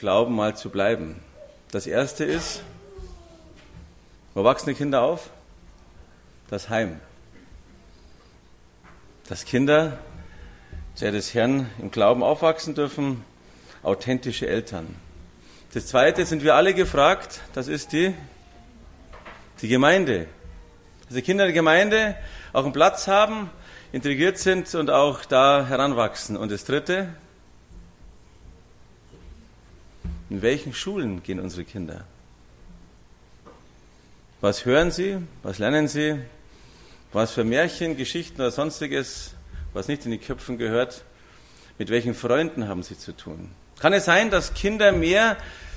Glauben mal zu bleiben. Das erste ist, wo wachsen die Kinder auf? Das Heim. Dass Kinder, der des Herrn im Glauben aufwachsen dürfen, authentische Eltern. Das zweite sind wir alle gefragt, das ist die Gemeinde. Dass die Kinder der Gemeinde auch einen Platz haben, integriert sind und auch da heranwachsen. Und das dritte, in welchen Schulen gehen unsere Kinder? Was hören sie? Was lernen sie? Was für Märchen, Geschichten oder sonstiges, was nicht in die Köpfen gehört? Mit welchen Freunden haben sie zu tun? Kann es sein, dass Kinder mehr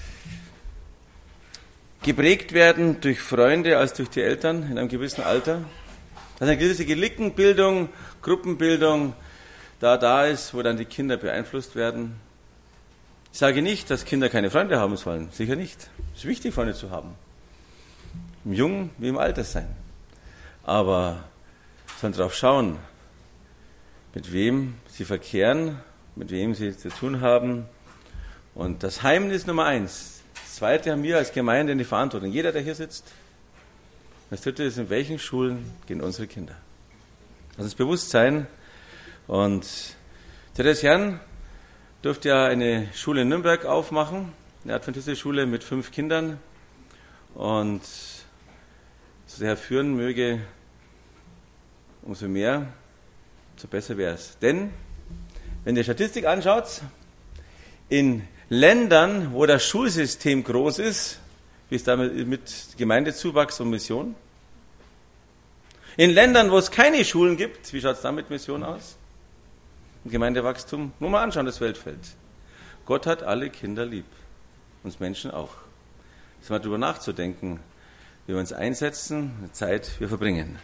geprägt werden durch Freunde als durch die Eltern in einem gewissen Alter? Dass eine gewisse Gelickenbildung, Gruppenbildung da ist, wo dann die Kinder beeinflusst werden? Ich sage nicht, dass Kinder keine Freunde haben sollen. Sicher nicht. Es ist wichtig, Freunde zu haben. Im Jungen wie im Alter sein. Aber sie sollen darauf schauen, mit wem sie verkehren, mit wem sie zu tun haben. Und das Heim ist Nummer 1. Das zweite haben wir als Gemeinde in die Verantwortung. Jeder, der hier sitzt. Das dritte ist, in welchen Schulen gehen unsere Kinder. Das ist Bewusstsein. Und der des Herrn durfte ja eine Schule in Nürnberg aufmachen, eine adventistische Schule mit 5 Kindern. Und so der Herr führen möge, umso mehr, so besser wäre es. Denn, wenn ihr Statistik anschaut, in Ländern, wo das Schulsystem groß ist, wie ist damit mit Gemeindezuwachs und Mission? In Ländern, wo es keine Schulen gibt, wie schaut es da mit Mission aus? Und Gemeindewachstum? Nur mal anschauen, das Weltfeld. Gott hat alle Kinder lieb. Uns Menschen auch. Es ist mal darüber nachzudenken, wie wir uns einsetzen, eine Zeit wir verbringen.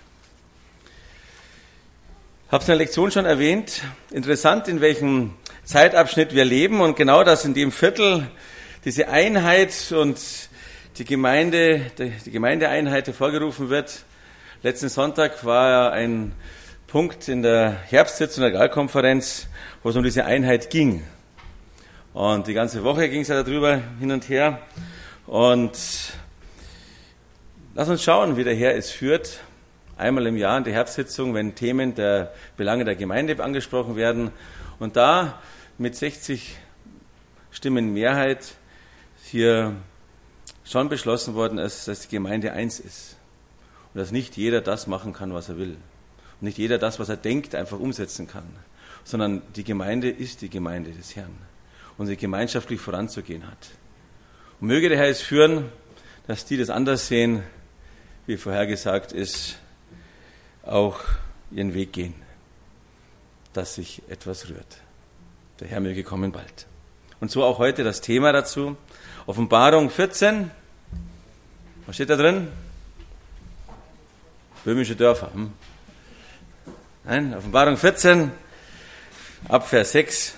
Ich habe es in der Lektion schon erwähnt. Interessant, in welchem Zeitabschnitt wir leben und genau das in dem Viertel, diese Einheit und die Gemeindeeinheit hervorgerufen wird. Letzten Sonntag war ja ein Punkt in der Herbstsitzung der Agrarkonferenz, wo es um diese Einheit ging. Und die ganze Woche ging es ja darüber hin und her. Und lass uns schauen, wie der Herr es führt. Einmal im Jahr in der Herbstsitzung, wenn Themen der Belange der Gemeinde angesprochen werden. Und da mit 60 Stimmen Mehrheit hier schon beschlossen worden ist, dass die Gemeinde eins ist. Und dass nicht jeder das machen kann, was er will. Und nicht jeder das, was er denkt, einfach umsetzen kann. Sondern die Gemeinde ist die Gemeinde des Herrn. Und sie gemeinschaftlich voranzugehen hat. Und möge der Herr es führen, dass die das anders sehen, wie vorhergesagt ist, auch ihren Weg gehen. Dass sich etwas rührt. Der Herr möge kommen bald. Und so auch heute das Thema dazu. Offenbarung 14. Was steht da drin? Böhmische Dörfer. Nein, Offenbarung 14, ab Vers 6.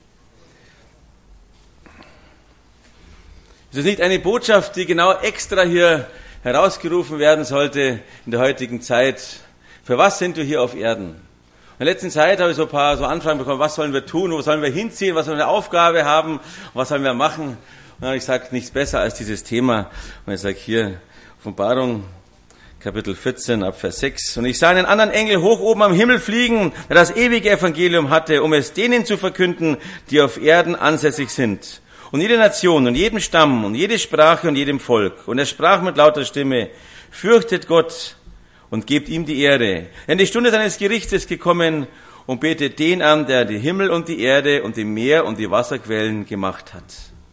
Es ist nicht eine Botschaft, die genau extra hier herausgerufen werden sollte in der heutigen Zeit. Für was sind wir hier auf Erden? In der letzten Zeit habe ich so ein paar Anfragen bekommen, was sollen wir tun, wo sollen wir hinziehen, was sollen wir eine Aufgabe haben, was sollen wir machen. Und dann habe ich gesagt, nichts besser als dieses Thema. Und ich sage hier, Offenbarung Kapitel 14, ab Vers 6. Und ich sah einen anderen Engel hoch oben am Himmel fliegen, der das ewige Evangelium hatte, um es denen zu verkünden, die auf Erden ansässig sind. Und jede Nation und jedem Stamm und jede Sprache und jedem Volk. Und er sprach mit lauter Stimme, fürchtet Gott und gebt ihm die Ehre. Denn die Stunde seines Gerichts ist gekommen und betet den an, der die Himmel und die Erde und die Meer und die Wasserquellen gemacht hat.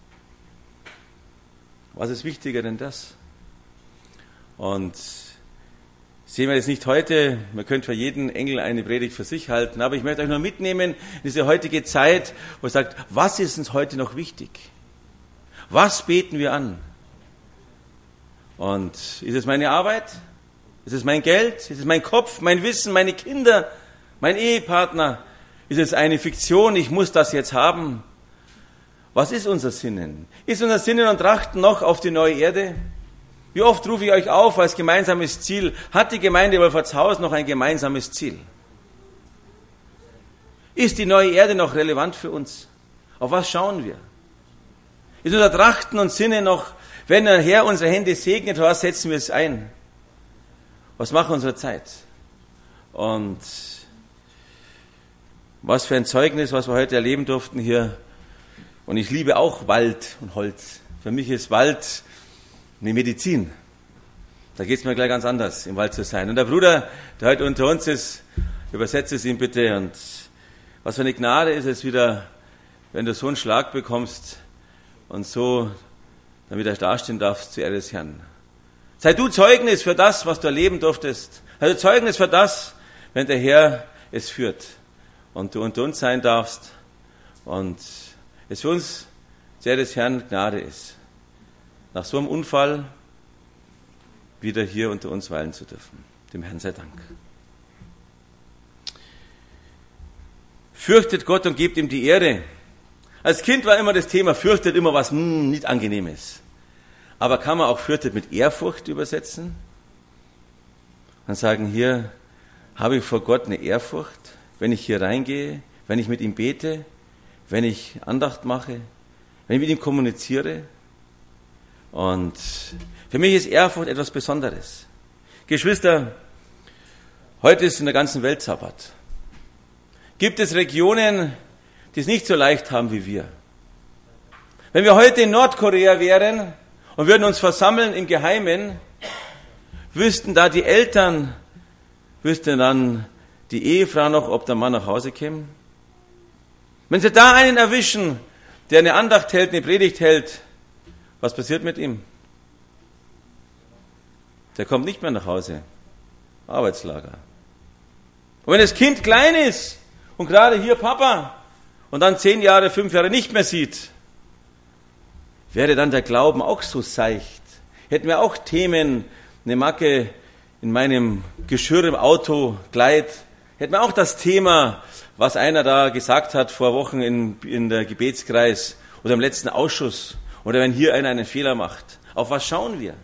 Was ist wichtiger denn das? Und sehen wir jetzt nicht heute, man könnte für jeden Engel eine Predigt für sich halten, aber ich möchte euch nur mitnehmen in diese heutige Zeit, wo es sagt, was ist uns heute noch wichtig? Was beten wir an? Und ist es meine Arbeit? Ist es mein Geld? Ist es mein Kopf, mein Wissen, meine Kinder, mein Ehepartner? Ist es eine Fiktion, ich muss das jetzt haben? Was ist unser Sinnen? Ist unser Sinnen und Trachten noch auf die neue Erde? Wie oft rufe ich euch auf als gemeinsames Ziel? Hat die Gemeinde Wolfertshaus noch ein gemeinsames Ziel? Ist die neue Erde noch relevant für uns? Auf was schauen wir? Ist unser Trachten und Sinne noch, wenn der Herr unsere Hände segnet, was setzen wir es ein? Was machen wir unsere Zeit? Und was für ein Zeugnis, was wir heute erleben durften hier. Und ich liebe auch Wald und Holz. Für mich ist Wald eine Medizin. Da geht es mir gleich ganz anders, im Wald zu sein. Und der Bruder, der heute unter uns ist, übersetze es ihm bitte. Und was für eine Gnade ist es wieder, wenn du so einen Schlag bekommst und so dann wieder dastehen darfst, zur Ehre des Herrn. Sei du Zeugnis für das, was du erleben durftest. Sei du Zeugnis für das, wenn der Herr es führt und du unter uns sein darfst und es für uns, zur Ehre des Herrn, Gnade ist, nach so einem Unfall wieder hier unter uns weilen zu dürfen. Dem Herrn sei Dank. Fürchtet Gott und gebt ihm die Ehre. Als Kind war immer das Thema, fürchtet immer was nicht Angenehmes. Aber kann man auch fürchtet mit Ehrfurcht übersetzen? Und sagen, hier habe ich vor Gott eine Ehrfurcht, wenn ich hier reingehe, wenn ich mit ihm bete, wenn ich Andacht mache, wenn ich mit ihm kommuniziere. Und für mich ist Ehrfurcht etwas Besonderes. Geschwister, heute ist in der ganzen Welt Sabbat. Gibt es Regionen, die es nicht so leicht haben wie wir? Wenn wir heute in Nordkorea wären und würden uns versammeln im Geheimen, wüssten da die Eltern, wüsste dann die Ehefrau noch, ob der Mann nach Hause käme? Wenn sie da einen erwischen, der eine Andacht hält, eine Predigt hält, was passiert mit ihm? Der kommt nicht mehr nach Hause. Arbeitslager. Und wenn das Kind klein ist und gerade hier Papa und dann 10 Jahre, 5 Jahre nicht mehr sieht, wäre dann der Glauben auch so seicht. Hätten wir auch Themen, eine Macke in meinem Geschirr im Auto, Kleid, hätten wir auch das Thema, was einer da gesagt hat vor Wochen in der Gebetskreis oder im letzten Ausschuss oder wenn hier einer einen Fehler macht. Auf was schauen wir?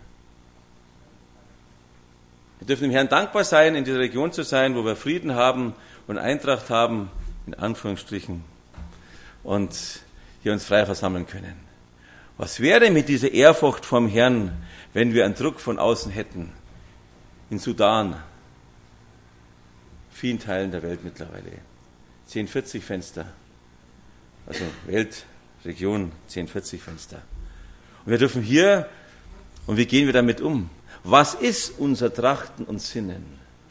Wir dürfen dem Herrn dankbar sein, in dieser Region zu sein, wo wir Frieden haben und Eintracht haben, in Anführungsstrichen, und hier uns frei versammeln können. Was wäre mit dieser Ehrfurcht vom Herrn, wenn wir einen Druck von außen hätten? In Sudan, vielen Teilen der Welt mittlerweile, 1040 Fenster, also Weltregion 1040 Fenster. Und wir dürfen hier, und wie gehen wir damit um? Was ist unser Trachten und Sinnen?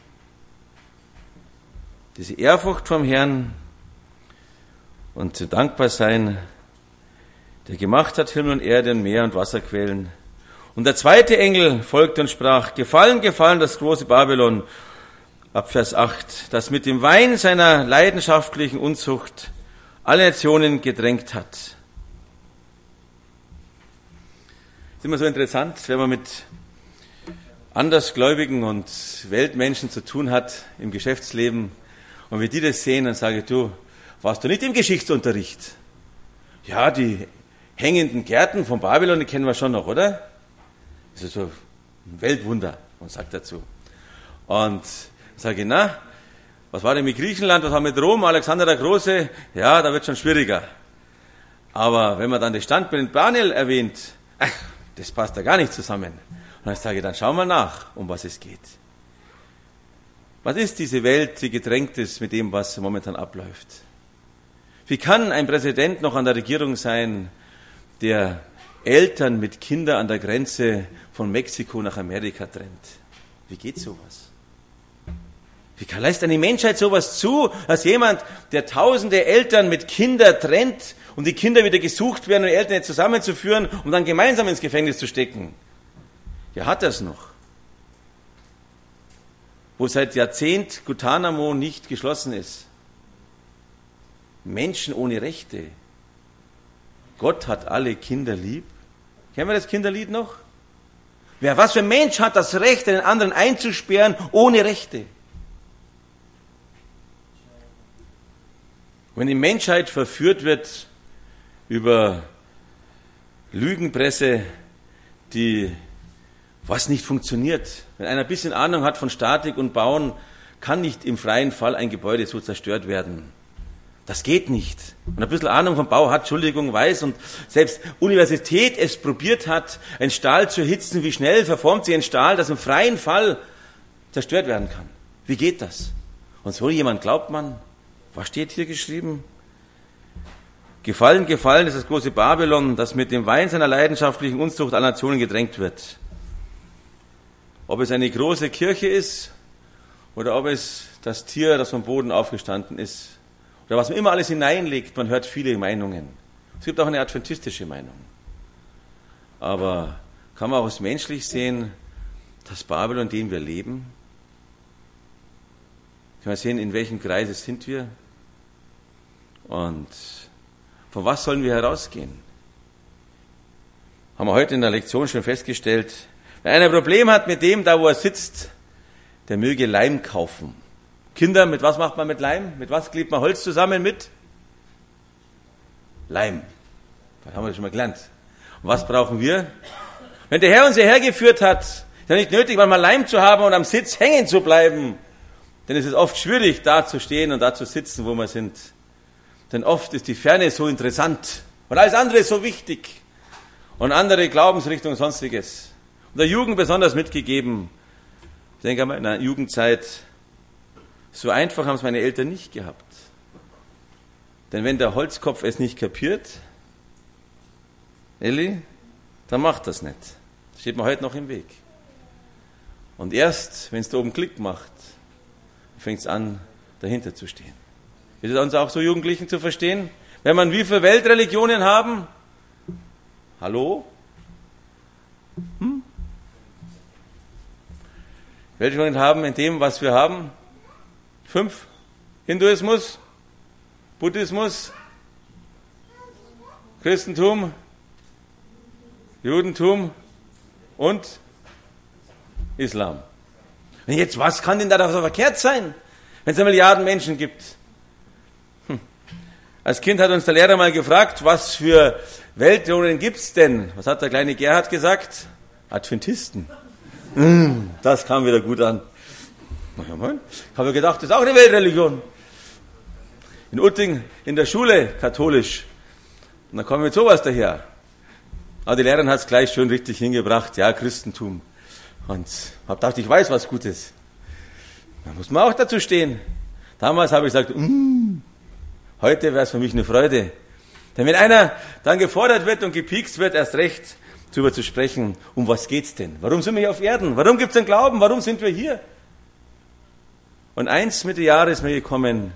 Diese Ehrfurcht vom Herrn und zu dankbar sein, der gemacht hat Himmel und Erde und Meer und Wasserquellen. Und der zweite Engel folgte und sprach, gefallen, gefallen das große Babylon, ab Vers 8, das mit dem Wein seiner leidenschaftlichen Unzucht alle Nationen gedrängt hat. Das ist immer so interessant, wenn man mit Andersgläubigen und Weltmenschen zu tun hat im Geschäftsleben. Und wenn die das sehen, dann sage ich, du, warst du nicht im Geschichtsunterricht? Ja, die hängenden Gärten von Babylon, die kennen wir schon noch, oder? Das ist so ein Weltwunder, man sagt dazu. Und sage ich, na, was war denn mit Griechenland, was war mit Rom, Alexander der Große? Ja, da wird schon schwieriger. Aber wenn man dann das Standbild in Daniel erwähnt, das passt da gar nicht zusammen. Und dann sage ich, dann schauen wir nach, um was es geht. Was ist diese Welt, die gedrängt ist mit dem, was momentan abläuft? Wie kann ein Präsident noch an der Regierung sein, der Eltern mit Kindern an der Grenze von Mexiko nach Amerika trennt? Wie geht sowas? Wie lässt eine Menschheit sowas zu, dass jemand, der tausende Eltern mit Kindern trennt und die Kinder wieder gesucht werden, um die Eltern zusammenzuführen, um dann gemeinsam ins Gefängnis zu stecken? Ja, hat er es noch? Wo seit Jahrzehnt Guantanamo nicht geschlossen ist. Menschen ohne Rechte. Gott hat alle Kinder lieb. Kennen wir das Kinderlied noch? Was für ein Mensch hat das Recht, einen anderen einzusperren ohne Rechte? Wenn die Menschheit verführt wird über Lügenpresse, was nicht funktioniert. Wenn einer ein bisschen Ahnung hat von Statik und Bauen, kann nicht im freien Fall ein Gebäude so zerstört werden. Das geht nicht. Und ein bisschen Ahnung vom Bau hat, Entschuldigung, weiß und selbst Universität es probiert hat, einen Stahl zu erhitzen, wie schnell verformt sie einen Stahl, dass im freien Fall zerstört werden kann. Wie geht das? Und so jemand glaubt man, was steht hier geschrieben? Gefallen, gefallen ist das große Babylon, das mit dem Wein seiner leidenschaftlichen Unzucht aller Nationen gedrängt wird. Ob es eine große Kirche ist oder ob es das Tier, das vom Boden aufgestanden ist oder was man immer alles hineinlegt, man hört viele Meinungen. Es gibt auch eine adventistische Meinung. Aber kann man auch es menschlich sehen, das Babylon, in dem wir leben? Kann man sehen, in welchem Kreise sind wir? Und von was sollen wir herausgehen? Haben wir heute in der Lektion schon festgestellt, wenn einer ein Problem hat mit dem, da wo er sitzt, der möge Leim kaufen. Kinder, mit was macht man mit Leim? Mit was klebt man Holz zusammen mit? Leim. Das haben wir schon mal gelernt. Und was brauchen wir? Wenn der Herr uns hierher geführt hat, ist ja nicht nötig, manchmal Leim zu haben und am Sitz hängen zu bleiben. Denn es ist oft schwierig, da zu stehen und da zu sitzen, wo wir sind. Denn oft ist die Ferne so interessant und alles andere ist so wichtig. Und andere Glaubensrichtungen und sonstiges. Und der Jugend besonders mitgegeben. Ich denke einmal, in der Jugendzeit, so einfach haben es meine Eltern nicht gehabt. Denn wenn der Holzkopf es nicht kapiert, Elli, dann macht das nicht. Das steht mir heute noch im Weg. Und erst, wenn es da oben Klick macht, fängt es an, dahinter zu stehen. Ist es uns auch so Jugendlichen zu verstehen? Wenn man wie viele Weltreligionen haben? Hallo? Weltreligionen haben in dem, was wir haben? 5. Hinduismus, Buddhismus, Christentum, Judentum und Islam. Und jetzt, was kann denn da so verkehrt sein, wenn es Milliarden Menschen gibt? Als Kind hat uns der Lehrer mal gefragt, was für Weltreligionen gibt's denn? Was hat der kleine Gerhard gesagt? Adventisten. Das kam wieder gut an. Ich habe gedacht, das ist auch eine Weltreligion. In Utting, in der Schule, katholisch. Und dann kommen wir mit sowas daher. Aber die Lehrerin hat es gleich schön richtig hingebracht, ja, Christentum. Und ich habe gedacht, ich weiß was Gutes. Da muss man auch dazu stehen. Damals habe ich gesagt, heute wäre es für mich eine Freude. Denn wenn einer dann gefordert wird und gepiekst wird, erst recht darüber zu sprechen, um was geht's denn? Warum sind wir hier auf Erden? Warum gibt's einen Glauben? Warum sind wir hier? Und eins Mitte Jahre ist mir gekommen,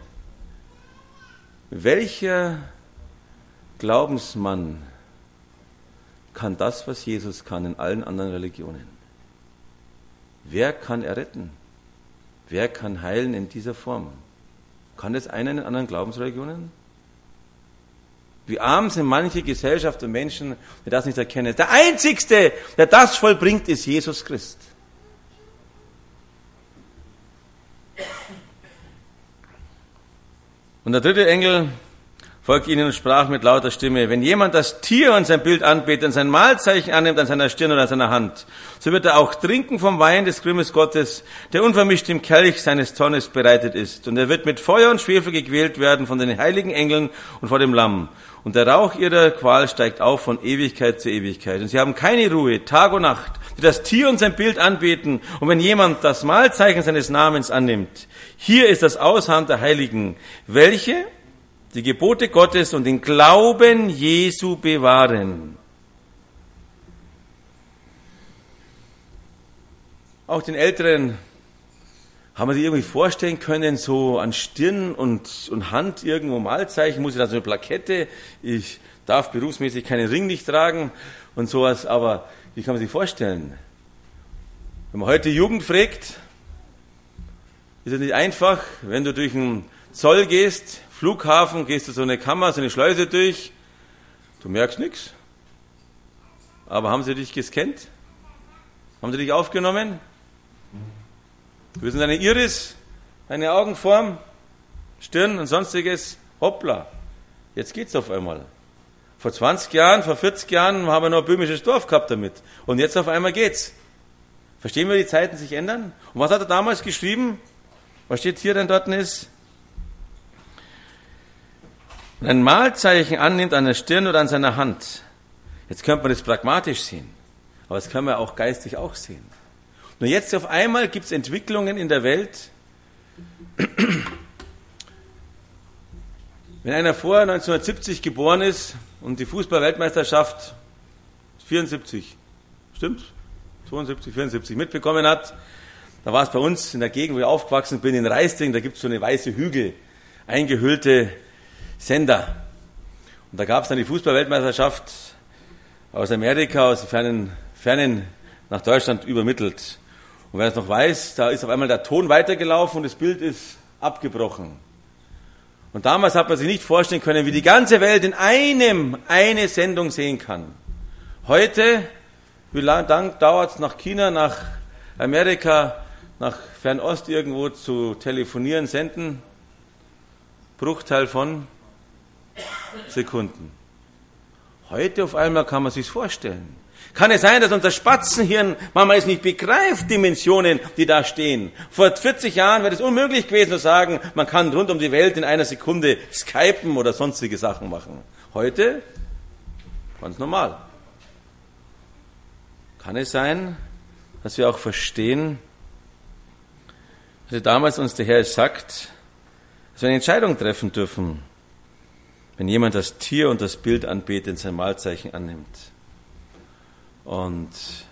welcher Glaubensmann kann das, was Jesus kann, in allen anderen Religionen? Wer kann erretten? Wer kann heilen in dieser Form? Kann das einer in anderen Glaubensreligionen? Wie arm sind manche Gesellschaft und Menschen, die das nicht erkennen. Der Einzigste, der das vollbringt, ist Jesus Christ. Und der dritte Engel folgte ihnen und sprach mit lauter Stimme, wenn jemand das Tier und sein Bild anbetet und sein Mahlzeichen annimmt an seiner Stirn oder an seiner Hand, so wird er auch trinken vom Wein des Grimmes Gottes, der unvermischt im Kelch seines Zornes bereitet ist. Und er wird mit Feuer und Schwefel gequält werden von den heiligen Engeln und vor dem Lamm. Und der Rauch ihrer Qual steigt auf von Ewigkeit zu Ewigkeit. Und sie haben keine Ruhe, Tag und Nacht, die das Tier und sein Bild anbeten. Und wenn jemand das Mahlzeichen seines Namens annimmt, hier ist das Ausharren der Heiligen, welche die Gebote Gottes und den Glauben Jesu bewahren. Auch den Älteren haben wir sich irgendwie vorstellen können, so an Stirn und Hand irgendwo Mahlzeichen, muss ich da so eine Plakette, ich darf berufsmäßig keinen Ring nicht tragen und sowas, aber wie kann man sich vorstellen? Wenn man heute Jugend fragt, ist es nicht einfach, wenn du durch einen Zoll gehst, Flughafen, gehst du so eine Kammer, so eine Schleuse durch, du merkst nichts. Aber haben sie dich gescannt? Haben sie dich aufgenommen? Du wissen deine Iris, deine Augenform, Stirn und sonstiges, hoppla, jetzt geht's auf einmal. Vor 20 Jahren, vor 40 Jahren haben wir noch ein böhmisches Dorf gehabt damit. Und jetzt auf einmal geht's. Verstehen wir, wie die Zeiten sich ändern? Und was hat er damals geschrieben? Was steht hier denn dort ist? und ein Mahlzeichen annimmt an der Stirn oder an seiner Hand. Jetzt könnte man das pragmatisch sehen, aber das können wir auch geistig auch sehen. Nur jetzt auf einmal gibt es Entwicklungen in der Welt. Wenn einer vor 1970 geboren ist und die Fußball-Weltmeisterschaft 74, stimmt? 72, 74 mitbekommen hat, da war es bei uns in der Gegend, wo ich aufgewachsen bin, in Reisting, da gibt es so eine weiße Hügel, eingehüllte Sender. Und da gab es dann die Fußball-Weltmeisterschaft aus Amerika, aus dem Fernen nach Deutschland übermittelt. Und wer das noch weiß, da ist auf einmal der Ton weitergelaufen und das Bild ist abgebrochen. Und damals hat man sich nicht vorstellen können, wie die ganze Welt in eine Sendung sehen kann. Heute, wie lange dauert es nach China, nach Amerika, nach Fernost irgendwo zu telefonieren, senden? Bruchteil von Sekunden. Heute auf einmal kann man sich's vorstellen. Kann es sein, dass unser Spatzenhirn manchmal es nicht begreift, Dimensionen, die da stehen? Vor 40 Jahren wäre es unmöglich gewesen zu sagen, man kann rund um die Welt in einer Sekunde skypen oder sonstige Sachen machen. Heute ganz normal. Kann es sein, dass wir auch verstehen, dass damals uns der Herr sagt, dass wir eine Entscheidung treffen dürfen, wenn jemand das Tier und das Bild anbetet und sein Mahlzeichen annimmt. Und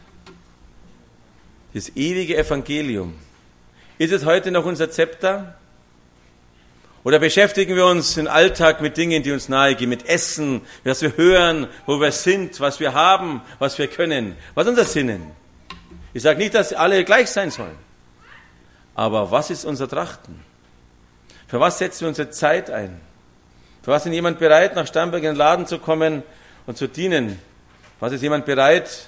das ewige Evangelium, ist es heute noch unser Zepter? Oder beschäftigen wir uns im Alltag mit Dingen, die uns nahe gehen, mit Essen, was wir hören, wo wir sind, was wir haben, was wir können, was unser Sinnen? Ich sage nicht, dass alle gleich sein sollen, aber was ist unser Trachten? Für was setzen wir unsere Zeit ein? Für was ist jemand bereit, nach Starnberg in den Laden zu kommen und zu dienen? Was ist jemand bereit,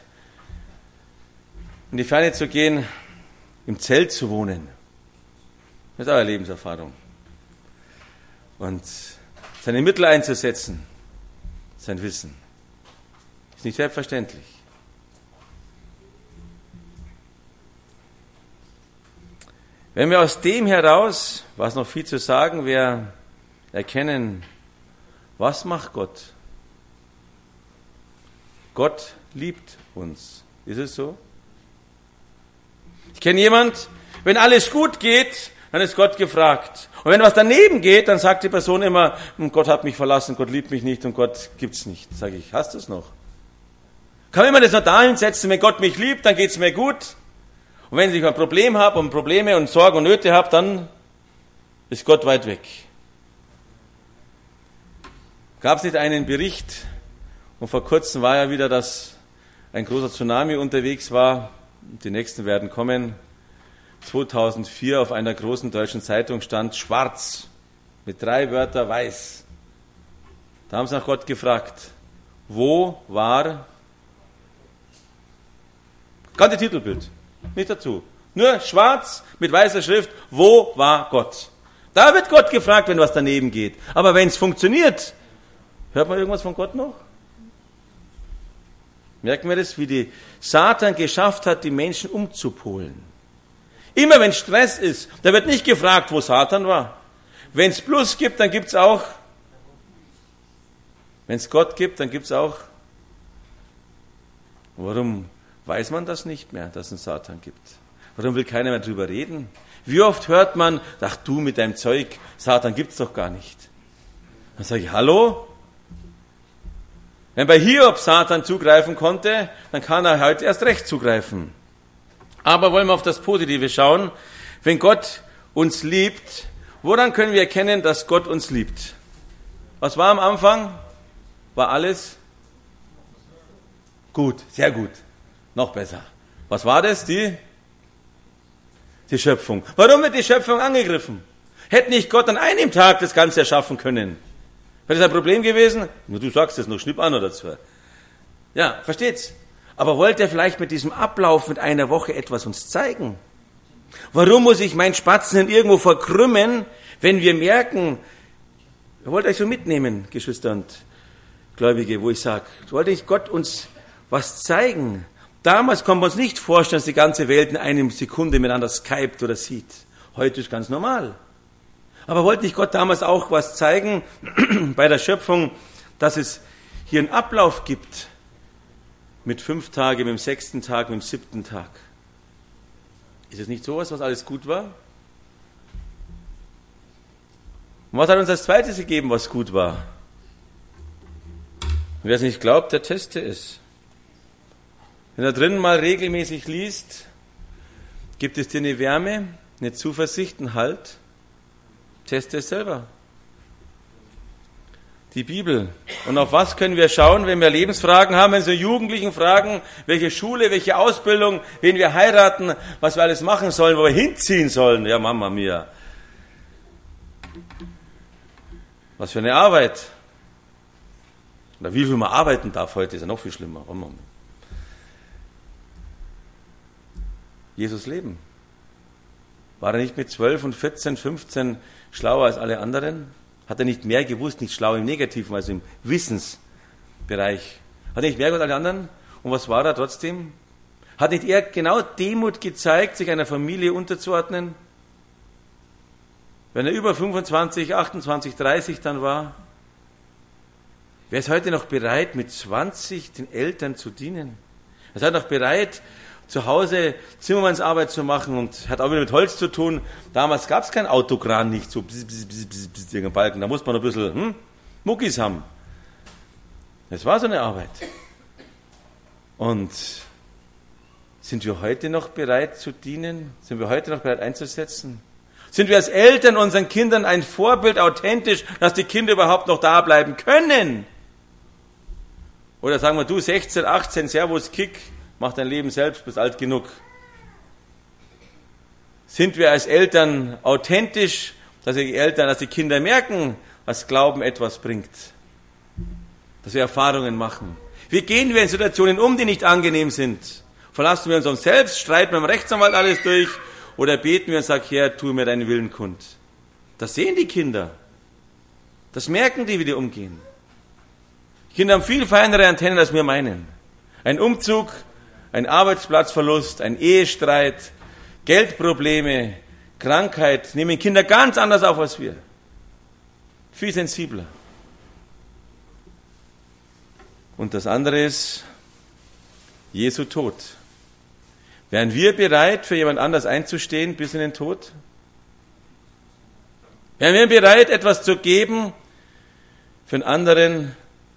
in die Ferne zu gehen, im Zelt zu wohnen? Das ist auch eine Lebenserfahrung. Und seine Mittel einzusetzen, sein Wissen, ist nicht selbstverständlich. Wenn wir aus dem heraus, was noch viel zu sagen wäre, erkennen, was macht Gott? Gott liebt uns. Ist es so? Ich kenne jemand, wenn alles gut geht, dann ist Gott gefragt. Und wenn was daneben geht, dann sagt die Person immer, Gott hat mich verlassen, Gott liebt mich nicht und Gott gibt's nicht. Sage ich, hast du es noch? Kann man das noch dahin setzen, wenn Gott mich liebt, dann geht's mir gut. Und wenn ich ein Problem habe und Probleme und Sorgen und Nöte habe, dann ist Gott weit weg. Gab es nicht einen Bericht, und vor kurzem war ja wieder, dass ein großer Tsunami unterwegs war, die nächsten werden kommen. 2004 auf einer großen deutschen Zeitung stand schwarz, mit 3 Wörtern weiß. Da haben sie nach Gott gefragt, wo war, ganze Titelbild, nicht dazu, nur schwarz mit weißer Schrift, wo war Gott? Da wird Gott gefragt, wenn was daneben geht. Aber wenn es funktioniert, hört man irgendwas von Gott noch? Merken wir das, wie die Satan geschafft hat, die Menschen umzupolen. Immer wenn Stress ist, da wird nicht gefragt, wo Satan war. Wenn es Plus gibt, dann gibt es auch. Wenn es Gott gibt, dann gibt es auch. Warum weiß man das nicht mehr, dass es einen Satan gibt? Warum will keiner mehr drüber reden? Wie oft hört man, ach du mit deinem Zeug, Satan gibt's doch gar nicht. Dann sage ich, hallo? Wenn bei Hiob Satan zugreifen konnte, dann kann er heute erst recht zugreifen. Aber wollen wir auf das Positive schauen. Wenn Gott uns liebt, woran können wir erkennen, dass Gott uns liebt? Was war am Anfang? War alles gut, sehr gut, noch besser. Was war das? Die Schöpfung. Warum wird die Schöpfung angegriffen? Hätte nicht Gott an einem Tag das Ganze erschaffen können? Wäre das ein Problem gewesen? Nur du sagst es noch, schnipp an oder zwei. Ja, versteht's? Aber wollte er vielleicht mit diesem Ablauf mit einer Woche etwas uns zeigen? Warum muss ich mein Spatzen irgendwo verkrümmen, wenn wir merken, ihr wollt euch so mitnehmen, Geschwister und Gläubige, wo ich sage, wollte ich Gott uns was zeigen? Damals konnten wir uns nicht vorstellen, dass die ganze Welt in einer Sekunde miteinander skypt oder sieht. Heute ist ganz normal. Aber wollte nicht Gott damals auch was zeigen bei der Schöpfung, dass es hier einen Ablauf gibt mit 5 Tagen, mit dem 6. Tag, mit dem 7. Tag? Ist es nicht sowas, was alles gut war? Und was hat uns als zweites gegeben, was gut war? Und wer es nicht glaubt, der teste es. Wenn er drinnen mal regelmäßig liest, gibt es dir eine Wärme, eine Zuversicht, einen Halt. Teste es selber. Die Bibel. Und auf was können wir schauen, wenn wir Lebensfragen haben, wenn so Jugendlichen fragen, welche Schule, welche Ausbildung, wen wir heiraten, was wir alles machen sollen, wo wir hinziehen sollen. Ja, Mama mia. Was für eine Arbeit. Oder wie viel man arbeiten darf heute, ist ja noch viel schlimmer. Jesus leben. War er nicht mit 12 und 14, 15 schlauer als alle anderen? Hat er nicht mehr gewusst, nicht schlau im Negativen, also im Wissensbereich? Hat er nicht mehr gewusst als alle anderen? Und was war er trotzdem? Hat nicht er genau Demut gezeigt, sich einer Familie unterzuordnen? Wenn er über 25, 28, 30 dann war, wer ist heute noch bereit, mit 20 den Eltern zu dienen? Er ist heute noch bereit, zu Hause Zimmermannsarbeit zu machen und hat auch wieder mit Holz zu tun. Damals gab es kein Autokran, nicht so Balken. Da musste man ein bisschen Muckis haben. Das war so eine Arbeit. Und sind wir heute noch bereit zu dienen? Sind wir heute noch bereit einzusetzen? Sind wir als Eltern unseren Kindern ein Vorbild, authentisch, dass die Kinder überhaupt noch da bleiben können? Oder sagen wir, du 16, 18, Servus, Kick, mach dein Leben selbst, bist alt genug. Sind wir als Eltern authentisch, dass die Kinder merken, was Glauben etwas bringt? Dass wir Erfahrungen machen. Wie gehen wir in Situationen um, die nicht angenehm sind? Verlassen wir uns um selbst, streiten wir mit dem Rechtsanwalt alles durch oder beten wir und sagen, Herr, tu mir deinen Willen kund. Das sehen die Kinder. Das merken die, wie die umgehen. Die Kinder haben viel feinere Antennen, als wir meinen. Ein Umzug, ein Arbeitsplatzverlust, ein Ehestreit, Geldprobleme, Krankheit, nehmen Kinder ganz anders auf als wir. Viel sensibler. Und das andere ist Jesu Tod. Wären wir bereit, für jemand anders einzustehen bis in den Tod? Wären wir bereit, etwas zu geben für einen anderen?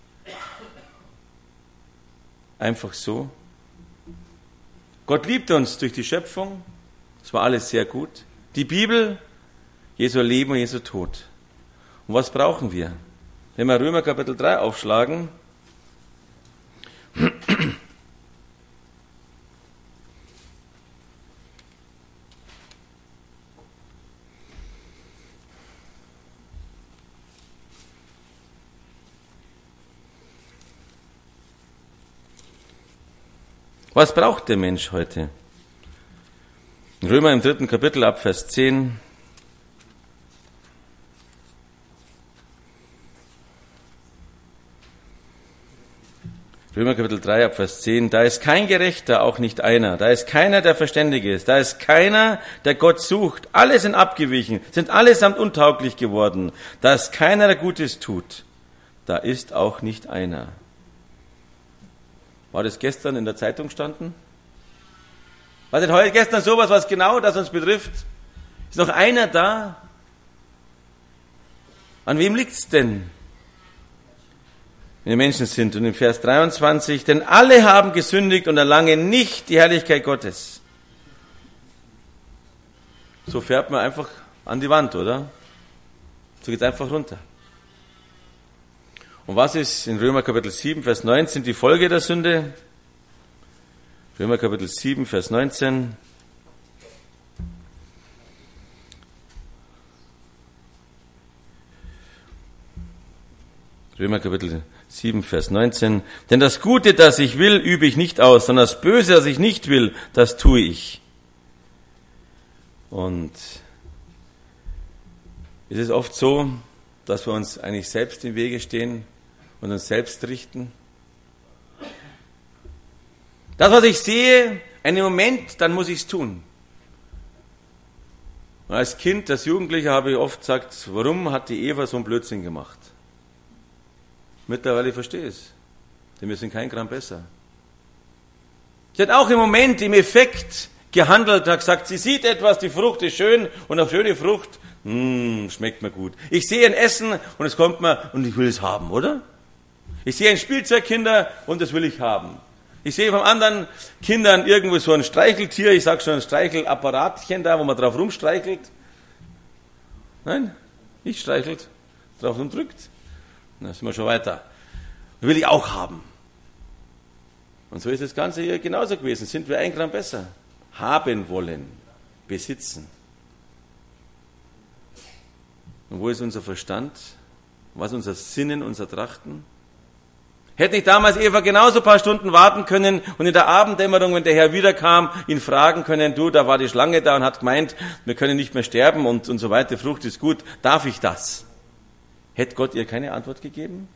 Einfach so. Gott liebt uns durch die Schöpfung. Das war alles sehr gut. Die Bibel, Jesu Leben und Jesu Tod. Und was brauchen wir? Wenn wir Römer Kapitel 3 aufschlagen, was braucht der Mensch heute? Römer im 3. Kapitel ab Vers 10. Römer Kapitel 3 ab Vers 10. Da ist kein Gerechter, auch nicht einer. Da ist keiner, der verständig ist. Da ist keiner, der Gott sucht. Alle sind abgewichen, sind allesamt untauglich geworden. Da ist keiner, der Gutes tut. Da ist auch nicht einer. War das gestern in der Zeitung standen? War denn heute gestern sowas, was genau das uns betrifft? Ist noch einer da? An wem liegt's denn? Wenn wir Menschen sind. Und im Vers 23, denn alle haben gesündigt und erlangen nicht die Herrlichkeit Gottes. So fährt man einfach an die Wand, oder? So geht's einfach runter. Und was ist in Römer Kapitel 7, Vers 19 die Folge der Sünde? Römer Kapitel 7, Vers 19. Römer Kapitel 7, Vers 19. Denn das Gute, das ich will, übe ich nicht aus, sondern das Böse, das ich nicht will, das tue ich. Und es ist oft so, dass wir uns eigentlich selbst im Wege stehen und uns selbst richten. Das, was ich sehe, einen Moment, dann muss ich es tun. Und als Kind, als Jugendlicher habe ich oft gesagt, warum hat die Eva so einen Blödsinn gemacht? Mittlerweile verstehe ich es. Denn wir sind kein Gramm besser. Sie hat auch im Moment, im Effekt gehandelt, hat gesagt, sie sieht etwas, die Frucht ist schön und eine schöne Frucht, schmeckt mir gut. Ich sehe ein Essen und es kommt mir und ich will es haben, oder? Ich sehe ein Spielzeugkinder und das will ich haben. Ich sehe von anderen Kindern irgendwo so ein Streicheltier, ich sage schon ein Streichelapparatchen da, wo man drauf rumstreichelt. Nein, nicht streichelt, drauf rumdrückt. Da sind wir schon weiter. Das will ich auch haben. Und so ist das Ganze hier genauso gewesen. Sind wir ein Gramm besser? Haben wollen, besitzen. Und wo ist unser Verstand? Was ist unser Sinnen, unser Trachten? Hätte nicht damals Eva genauso ein paar Stunden warten können und in der Abenddämmerung, wenn der Herr wiederkam, ihn fragen können, du, da war die Schlange da und hat gemeint, wir können nicht mehr sterben und so weiter, Frucht ist gut, darf ich das? Hätte Gott ihr keine Antwort gegeben?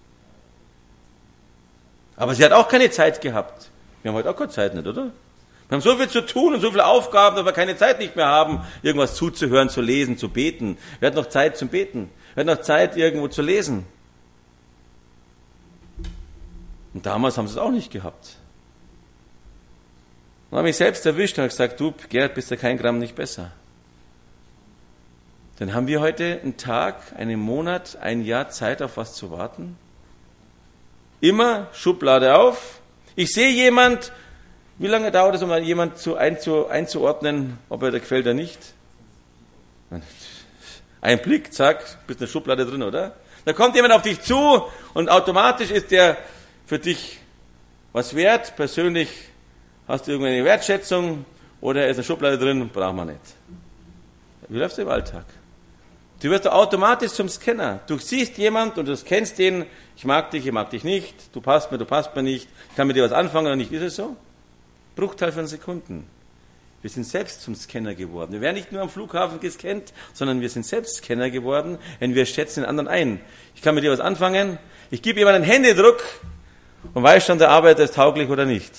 Aber sie hat auch keine Zeit gehabt. Wir haben heute auch keine Zeit nicht, oder? Wir haben so viel zu tun und so viele Aufgaben, dass wir keine Zeit nicht mehr haben, irgendwas zuzuhören, zu lesen, zu beten. Wir hatten noch Zeit zum Beten. Wir hatten noch Zeit, irgendwo zu lesen. Und damals haben sie es auch nicht gehabt. Dann habe ich mich selbst erwischt und habe gesagt, du, Gerhard, bist ja kein Gramm nicht besser. Dann haben wir heute einen Tag, einen Monat, ein Jahr Zeit, auf was zu warten. Immer Schublade auf. Ich sehe jemand, wie lange dauert es, um jemand einzuordnen, ob er dir gefällt oder nicht? Ein Blick, zack, bist in der Schublade drin, oder? Da kommt jemand auf dich zu und automatisch ist der für dich was wert. Persönlich hast du irgendeine Wertschätzung oder er ist in der Schublade drin, braucht man nicht. Wie läuft es im Alltag? Du wirst automatisch zum Scanner. Du siehst jemand und du kennst den, ich mag dich nicht, du passt mir nicht, ich kann mit dir was anfangen oder nicht. Ist es so? Bruchteil von Sekunden. Wir sind selbst zum Scanner geworden. Wir werden nicht nur am Flughafen gescannt, sondern wir sind selbst Scanner geworden, wenn wir schätzen den anderen ein. Ich kann mit dir was anfangen, ich gebe jemandem einen Händedruck und weiß schon, der Arbeiter ist tauglich oder nicht.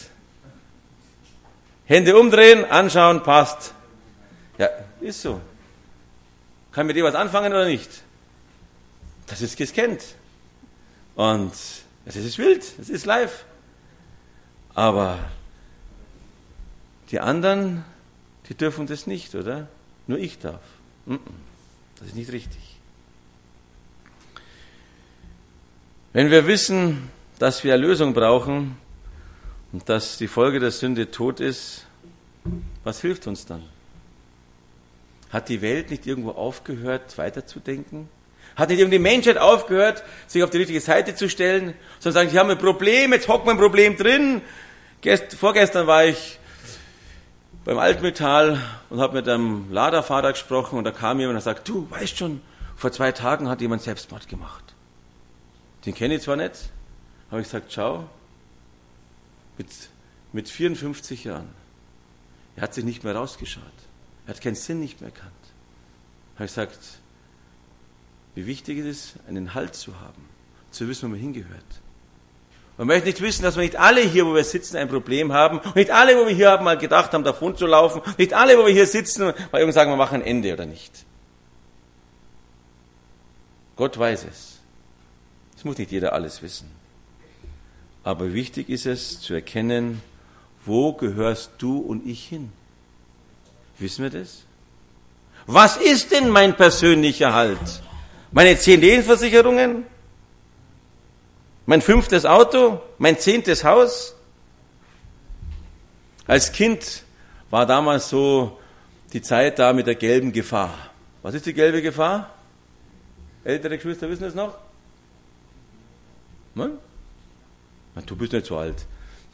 Hände umdrehen, anschauen, passt. Ja, ist so. Kann mit dir was anfangen oder nicht? Das ist gescannt. Und es ist wild, es ist live. Aber die anderen, die dürfen das nicht, oder? Nur ich darf. Das ist nicht richtig. Wenn wir wissen, dass wir Erlösung brauchen und dass die Folge der Sünde Tod ist, was hilft uns dann? Hat die Welt nicht irgendwo aufgehört, weiterzudenken? Hat nicht irgendwie die Menschheit aufgehört, sich auf die richtige Seite zu stellen, sondern sagen, sie haben ein Problem, jetzt hocken wir ein Problem drin. Vorgestern war ich beim Altmetall und habe mit einem Laderfahrer gesprochen und da kam jemand und sagt, du, weißt schon, vor 2 Tagen hat jemand Selbstmord gemacht. Den kenne ich zwar nicht, habe ich gesagt, schau, mit 54 Jahren, er hat sich nicht mehr rausgeschaut. Er hat keinen Sinn nicht mehr erkannt. Habe ich gesagt, wie wichtig es ist, einen Halt zu haben, zu wissen, wo man hingehört. Man möchte nicht wissen, dass wir nicht alle hier, wo wir sitzen, ein Problem haben. Und nicht alle, wo wir hier haben, mal gedacht haben, davon zu laufen. Nicht alle, wo wir hier sitzen, weil irgendwie sagen, wir machen ein Ende oder nicht. Gott weiß es. Es muss nicht jeder alles wissen. Aber wichtig ist es, zu erkennen, wo gehörst du und ich hin? Wissen wir das? Was ist denn mein persönlicher Halt? Meine 10 Lebensversicherungen? Mein 5. Auto? Mein 10. Haus? Als Kind war damals so die Zeit da mit der gelben Gefahr. Was ist die gelbe Gefahr? Ältere Geschwister wissen es noch? Nein? Du bist nicht so alt.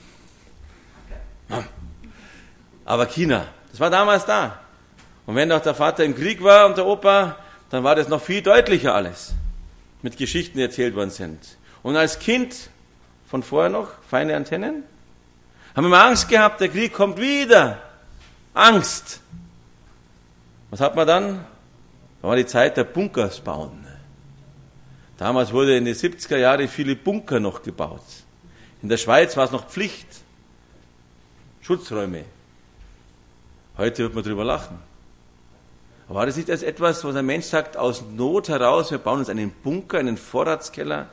Aber China, das war damals da. Und wenn auch der Vater im Krieg war und der Opa, dann war das noch viel deutlicher alles. Mit Geschichten, die erzählt worden sind. Und als Kind, von vorher noch, feine Antennen, haben wir immer Angst gehabt, der Krieg kommt wieder. Angst. Was hat man dann? Da war die Zeit der Bunkers bauen. Damals wurde in den 70er Jahren viele Bunker noch gebaut. In der Schweiz war es noch Pflicht. Schutzräume. Heute wird man drüber lachen. Aber war das nicht als etwas, was ein Mensch sagt, aus Not heraus, wir bauen uns einen Bunker, einen Vorratskeller?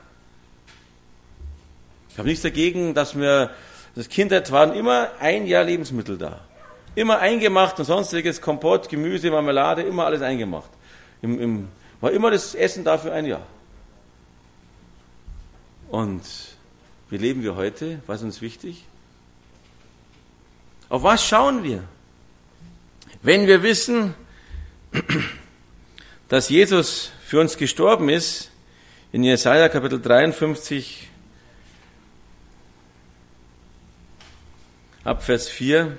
Ich habe nichts dagegen, dass wir, das Kindheit waren immer ein Jahr Lebensmittel da. Immer eingemacht und sonstiges, Kompott, Gemüse, Marmelade, immer alles eingemacht. War immer das Essen da für ein Jahr. Und wie leben wir heute? Was ist uns wichtig? Auf was schauen wir? Wenn wir wissen, dass Jesus für uns gestorben ist, in Jesaja Kapitel 53, ab Vers 4,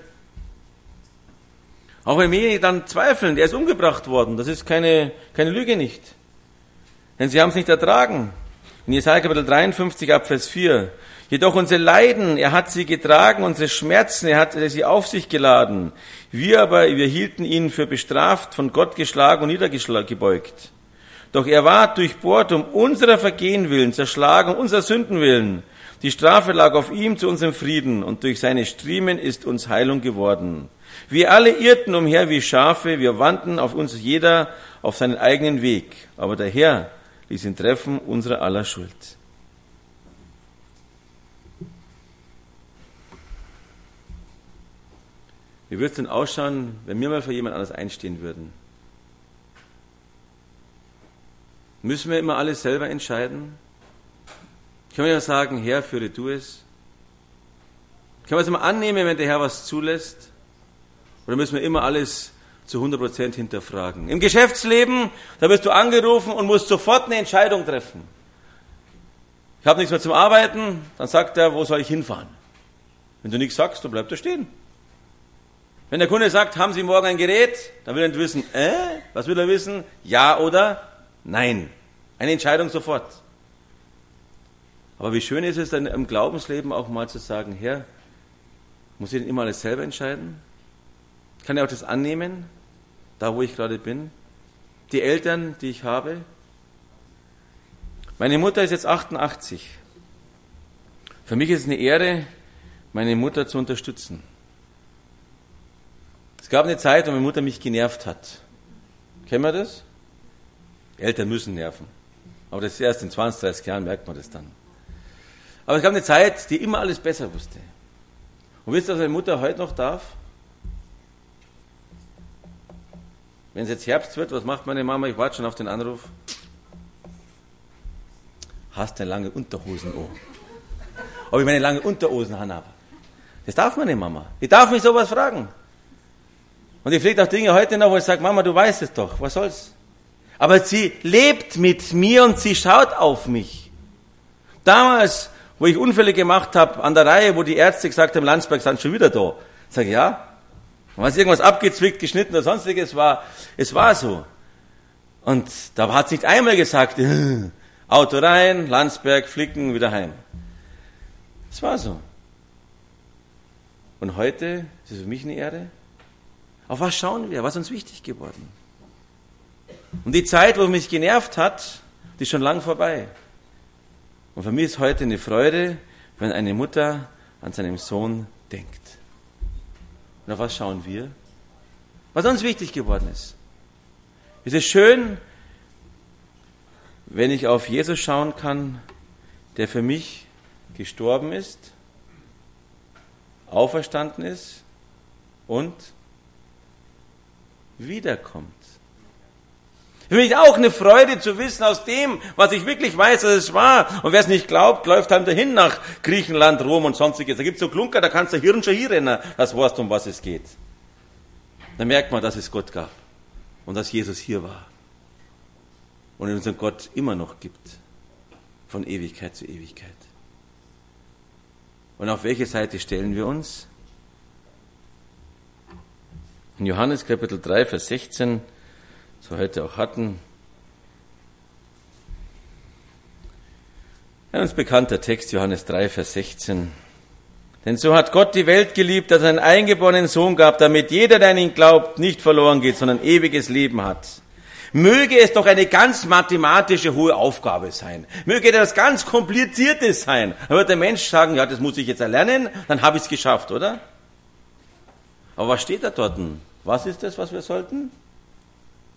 auch wenn wir dann zweifeln, er ist umgebracht worden, das ist keine Lüge nicht. Denn sie haben es nicht ertragen. In Jesaja Kapitel 53, ab Vers 4, jedoch unsere Leiden, er hat sie getragen, unsere Schmerzen, er hat sie auf sich geladen. Wir hielten ihn für bestraft, von Gott geschlagen und niedergebeugt. Doch er war durchbohrt um unserer Vergehen willen, zerschlagen um unserer Sünden willen. Die Strafe lag auf ihm zu unserem Frieden, und durch seine Striemen ist uns Heilung geworden. Wir alle irrten umher wie Schafe, wir wandten auf uns jeder auf seinen eigenen Weg. Aber der Herr ließ ihn treffen unserer aller Schuld. Wie würde es denn ausschauen, wenn wir mal für jemand anderes einstehen würden? Müssen wir immer alles selber entscheiden? Können wir ja sagen, Herr, führe du es? Können wir es immer annehmen, wenn der Herr was zulässt? Oder müssen wir immer alles zu 100% hinterfragen? Im Geschäftsleben, da wirst du angerufen und musst sofort eine Entscheidung treffen. Ich habe nichts mehr zum Arbeiten, dann sagt er, wo soll ich hinfahren? Wenn du nichts sagst, dann bleibt er stehen. Wenn der Kunde sagt, haben Sie morgen ein Gerät, dann will er nicht wissen, was will er wissen? Ja oder nein. Eine Entscheidung sofort. Aber wie schön ist es dann im Glaubensleben auch mal zu sagen, Herr, muss ich denn immer alles selber entscheiden? Kann ich auch das annehmen, da wo ich gerade bin? Die Eltern, die ich habe? Meine Mutter ist jetzt 88. Für mich ist es eine Ehre, meine Mutter zu unterstützen. Es gab eine Zeit, wo meine Mutter mich genervt hat. Kennen wir das? Eltern müssen nerven. Aber das ist erst in 20, 30 Jahren, merkt man das dann. Aber es gab eine Zeit, die immer alles besser wusste. Und wisst ihr, was meine Mutter heute noch darf? Wenn es jetzt Herbst wird, was macht meine Mama? Ich warte schon auf den Anruf. Hast du lange Unterhosen an? Ob ich meine lange Unterhosen habe? Das darf meine Mama. Die darf mich sowas fragen. Und die pflegt auch Dinge heute noch, wo ich sage, Mama, du weißt es doch, was soll's? Aber sie lebt mit mir und sie schaut auf mich. Damals, wo ich Unfälle gemacht habe, an der Reihe, wo die Ärzte gesagt haben, Landsberg sind schon wieder da. Ich sage, ja. Und was irgendwas abgezwickt, geschnitten oder sonstiges war, es war so. Und da hat sie nicht einmal gesagt, Auto rein, Landsberg, flicken, wieder heim. Es war so. Und heute ist es für mich eine Ehre. Auf was schauen wir? Was ist uns wichtig geworden? Und die Zeit, wo mich genervt hat, die ist schon lang vorbei. Und für mich ist heute eine Freude, wenn eine Mutter an seinem Sohn denkt. Und auf was schauen wir? Was uns wichtig geworden ist. Es ist schön, wenn ich auf Jesus schauen kann, der für mich gestorben ist, auferstanden ist und wiederkommt. Für mich auch eine Freude zu wissen, aus dem, was ich wirklich weiß, dass es war. Und wer es nicht glaubt, läuft dann dahin nach Griechenland, Rom und sonstiges. Da gibt es so Klunker, da kannst du Hirn schon hier rennen, das weißt, um was es geht. Dann merkt man, dass es Gott gab und dass Jesus hier war. Und es unseren Gott immer noch gibt, von Ewigkeit zu Ewigkeit. Und auf welche Seite stellen wir uns? In Johannes Kapitel 3, Vers 16, so wir heute auch hatten, ein uns bekannter Text, Johannes 3, Vers 16. Denn so hat Gott die Welt geliebt, dass er einen eingeborenen Sohn gab, damit jeder, der an ihn glaubt, nicht verloren geht, sondern ewiges Leben hat. Möge es doch eine ganz mathematische hohe Aufgabe sein. Möge das ganz Kompliziertes sein. Dann wird der Mensch sagen, ja, das muss ich jetzt erlernen, dann habe ich es geschafft, oder? Aber was steht da dort? Was ist das, was wir sollten?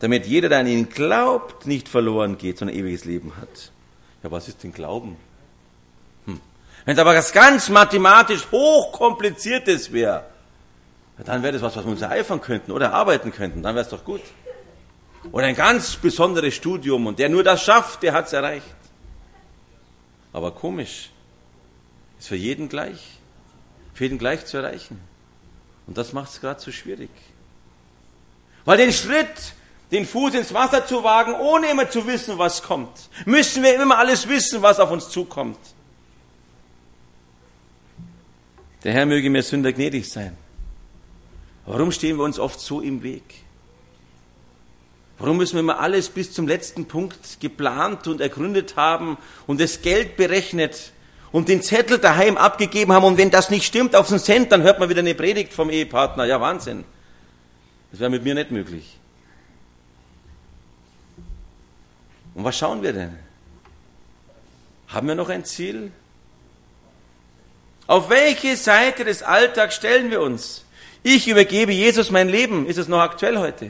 damit jeder, der an ihn glaubt, nicht verloren geht, sondern ewiges Leben hat. Ja, was ist denn Glauben? Wenn es aber was ganz mathematisch hochkompliziertes wäre, dann wäre das was wir uns ereifern könnten oder arbeiten könnten, dann wäre es doch gut. Oder ein ganz besonderes Studium und der nur das schafft, der hat es erreicht. Aber komisch, ist für jeden gleich zu erreichen. Und das macht es gerade so schwierig. Weil den Schritt, den Fuß ins Wasser zu wagen, ohne immer zu wissen, was kommt, müssen wir immer alles wissen, was auf uns zukommt. Der Herr möge mir Sünder gnädig sein. Warum stehen wir uns oft so im Weg? Warum müssen wir immer alles bis zum letzten Punkt geplant und ergründet haben und das Geld berechnet und den Zettel daheim abgegeben haben und wenn das nicht stimmt auf den Cent, dann hört man wieder eine Predigt vom Ehepartner. Ja, Wahnsinn. Das wäre mit mir nicht möglich. Und was schauen wir denn? Haben wir noch ein Ziel? Auf welche Seite des Alltags stellen wir uns? Ich übergebe Jesus mein Leben. Ist es noch aktuell heute?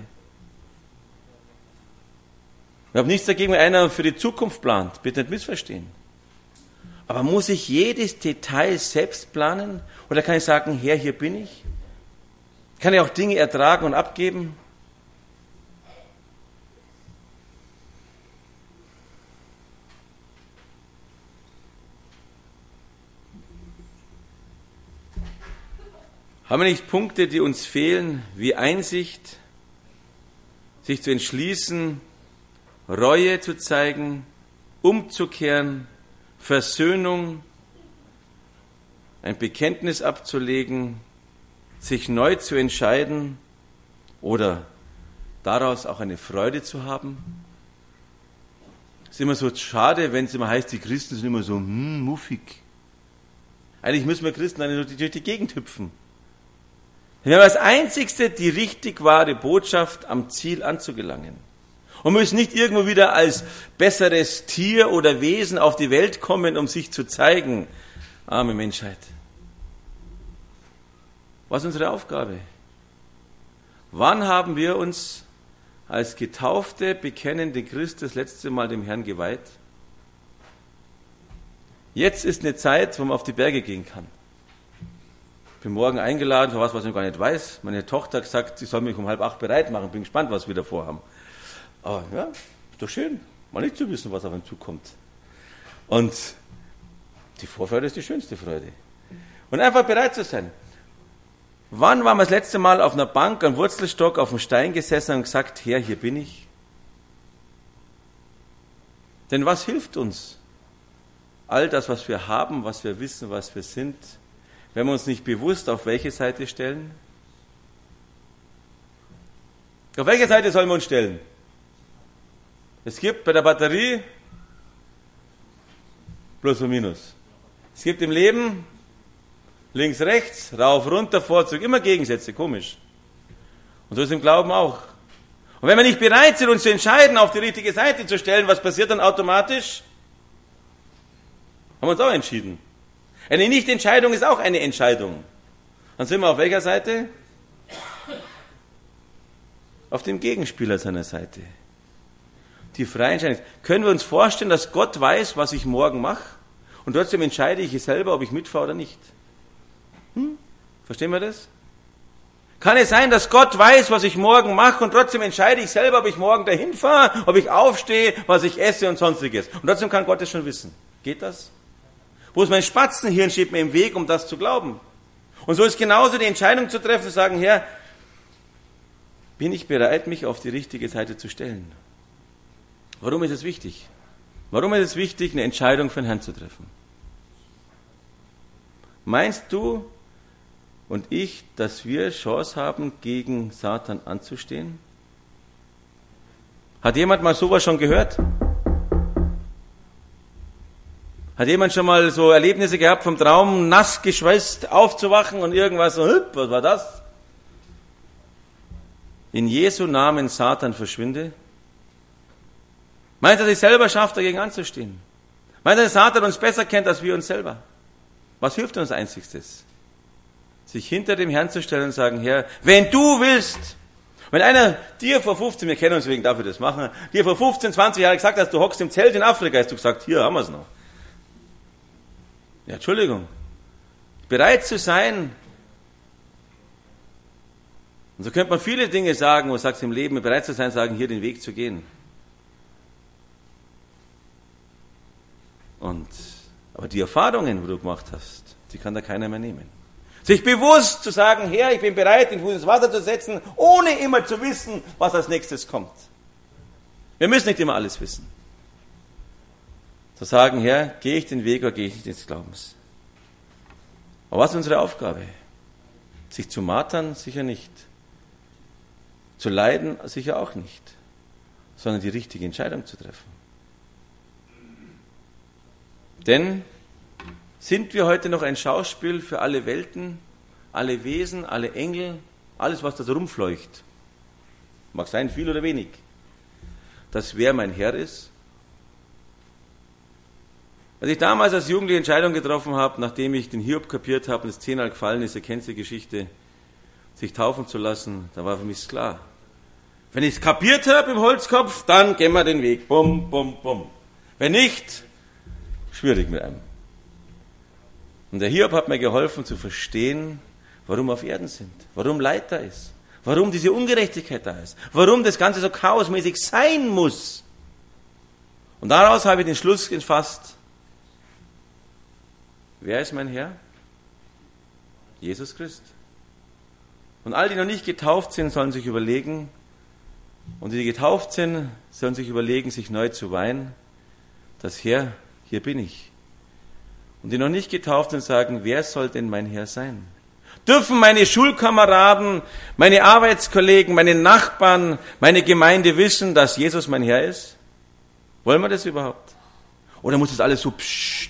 Ich habe nichts dagegen, wenn einer für die Zukunft plant. Bitte nicht missverstehen. Aber muss ich jedes Detail selbst planen? Oder kann ich sagen, Herr, hier bin ich? Kann ich auch Dinge ertragen und abgeben? Haben wir nicht Punkte, die uns fehlen, wie Einsicht, sich zu entschließen, Reue zu zeigen, umzukehren, Versöhnung, ein Bekenntnis abzulegen, sich neu zu entscheiden oder daraus auch eine Freude zu haben? Es ist immer so schade, wenn es immer heißt, die Christen sind immer so muffig. Eigentlich müssen wir Christen durch die Gegend hüpfen. Wir haben als Einzigste die richtig wahre Botschaft, am Ziel anzugelangen. Und müssen nicht irgendwo wieder als besseres Tier oder Wesen auf die Welt kommen, um sich zu zeigen. Arme Menschheit. Was ist unsere Aufgabe? Wann haben wir uns als getaufte, bekennende Christ das letzte Mal dem Herrn geweiht? Jetzt ist eine Zeit, wo man auf die Berge gehen kann. Ich bin morgen eingeladen für was ich noch gar nicht weiß. Meine Tochter hat gesagt, sie soll mich um 7:30 bereit machen. Bin gespannt, was wir da vorhaben. Aber ja, ist doch schön, mal nicht zu wissen, was auf einen zukommt. Und die Vorfreude ist die schönste Freude. Und einfach bereit zu sein. Wann waren wir das letzte Mal auf einer Bank, am Wurzelstock, auf dem Stein gesessen und gesagt, Herr, hier bin ich? Denn was hilft uns? All das, was wir haben, was wir wissen, was wir sind, wenn wir uns nicht bewusst auf welche Seite stellen? Auf welche Seite sollen wir uns stellen? Es gibt bei der Batterie Plus und Minus. Es gibt im Leben links, rechts, rauf, runter, vor, zurück, immer Gegensätze, komisch. Und so ist es im Glauben auch. Und wenn wir nicht bereit sind, uns zu entscheiden, auf die richtige Seite zu stellen, was passiert dann automatisch? Haben wir uns auch entschieden. Eine Nichtentscheidung ist auch eine Entscheidung. Dann sind wir auf welcher Seite? Auf dem Gegenspieler seiner Seite. Die freie Entscheidung. Können wir uns vorstellen, dass Gott weiß, was ich morgen mache? Und trotzdem entscheide ich selber, ob ich mitfahre oder nicht. Verstehen wir das? Kann es sein, dass Gott weiß, was ich morgen mache und trotzdem entscheide ich selber, ob ich morgen dahin fahre, ob ich aufstehe, was ich esse und sonstiges. Und trotzdem kann Gott es schon wissen. Geht das? Wo ist mein Spatzenhirn, steht mir im Weg, um das zu glauben. Und so ist genauso die Entscheidung zu treffen, zu sagen, Herr, bin ich bereit, mich auf die richtige Seite zu stellen? Warum ist es wichtig? Warum ist es wichtig, eine Entscheidung für den Herrn zu treffen? Meinst du und ich, dass wir Chance haben, gegen Satan anzustehen? Hat jemand mal sowas schon gehört? Hat jemand schon mal so Erlebnisse gehabt, vom Traum nass geschweißt aufzuwachen und irgendwas so, was war das? In Jesu Namen, Satan, verschwinde. Meint er, sich selber schafft, dagegen anzustehen? Meint er, dass Satan uns besser kennt, als wir uns selber? Was hilft uns Einzigstes? Sich hinter dem Herrn zu stellen und sagen, Herr, wenn du willst, Wenn einer dir vor 15, wir kennen uns wegen dafür das machen, dir vor 15, 20 Jahren gesagt hast, du hockst im Zelt in Afrika, hast du gesagt, hier haben wir es noch. Ja, Entschuldigung. Bereit zu sein. Und so könnte man viele Dinge sagen, wo du sagst im Leben, bereit zu sein, sagen, hier den Weg zu gehen. Aber die Erfahrungen, wo du gemacht hast, die kann da keiner mehr nehmen. Sich bewusst zu sagen, Herr, ich bin bereit, den Fuß ins Wasser zu setzen, ohne immer zu wissen, was als nächstes kommt. Wir müssen nicht immer alles wissen. Zu sagen, Herr, gehe ich den Weg oder gehe ich nicht des Glaubens? Aber was ist unsere Aufgabe? Sich zu martern? Sicher nicht. Zu leiden? Sicher auch nicht. Sondern die richtige Entscheidung zu treffen. Denn sind wir heute noch ein Schauspiel für alle Welten, alle Wesen, alle Engel, alles, was da so rumfleucht? Mag sein, viel oder wenig. Dass wer mein Herr ist? Als ich damals als Jugendliche Entscheidung getroffen habe, nachdem ich den Hiob kapiert habe und das 10-mal gefallen ist, ihr kennt die Geschichte, sich taufen zu lassen, da war für mich klar. Wenn ich es kapiert habe im Holzkopf, dann gehen wir den Weg. Bum, bum, bum. Wenn nicht, schwierig mit einem. Und der Hiob hat mir geholfen zu verstehen, warum wir auf Erden sind, warum Leid da ist, warum diese Ungerechtigkeit da ist, warum das Ganze so chaosmäßig sein muss. Und daraus habe ich den Schluss gefasst, wer ist mein Herr? Jesus Christ. Und all die noch nicht getauft sind, sollen sich überlegen, und die getauft sind, sollen sich überlegen, sich neu zu weihen, dass Herr, hier bin ich. Und die noch nicht getauft sind, sagen, wer soll denn mein Herr sein? Dürfen meine Schulkameraden, meine Arbeitskollegen, meine Nachbarn, meine Gemeinde wissen, dass Jesus mein Herr ist? Wollen wir das überhaupt? Oder muss das alles so pssst?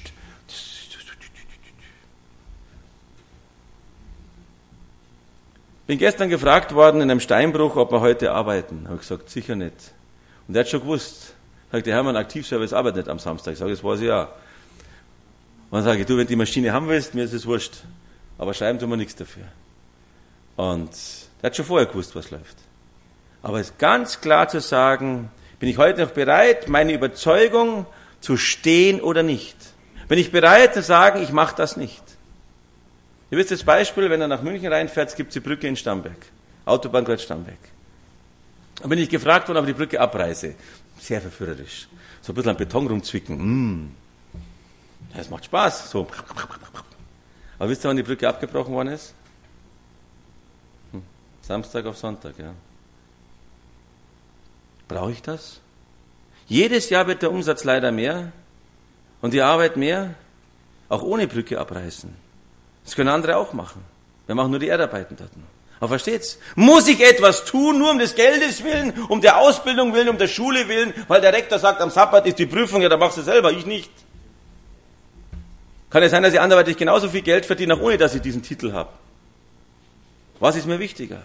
Bin gestern gefragt worden in einem Steinbruch, ob wir heute arbeiten. Habe ich gesagt, sicher nicht. Und er hat schon gewusst. Sagt, der Hermann, Aktivservice arbeitet nicht am Samstag. Ich sage, das weiß ich ja. Und dann sage ich, du, wenn du die Maschine haben willst, mir ist es wurscht. Aber schreiben tun wir nichts dafür. Und der hat schon vorher gewusst, was läuft. Aber es ist ganz klar zu sagen, bin ich heute noch bereit, meine Überzeugung zu stehen oder nicht? Bin ich bereit zu sagen, ich mache das nicht? Ihr wisst das Beispiel, wenn er nach München reinfährt, gibt es die Brücke in Starnberg. Autobahnkreuz Starnberg. Da bin ich gefragt worden, ob ich die Brücke abreiße. Sehr verführerisch. So ein bisschen am Beton rumzwicken. Das macht Spaß. So. Aber wisst ihr, wann die Brücke abgebrochen worden ist? Samstag auf Sonntag, ja. Brauche ich das? Jedes Jahr wird der Umsatz leider mehr und die Arbeit mehr, auch ohne Brücke abreißen. Das können andere auch machen. Wir machen nur die Erdarbeiten dort. Aber versteht's? Muss ich etwas tun, nur um des Geldes willen, um der Ausbildung willen, um der Schule willen, weil der Rektor sagt, am Sabbat ist die Prüfung, ja, dann machst du selber, ich nicht. Kann ja sein, dass ich anderweitig genauso viel Geld verdiene, auch ohne dass ich diesen Titel habe. Was ist mir wichtiger?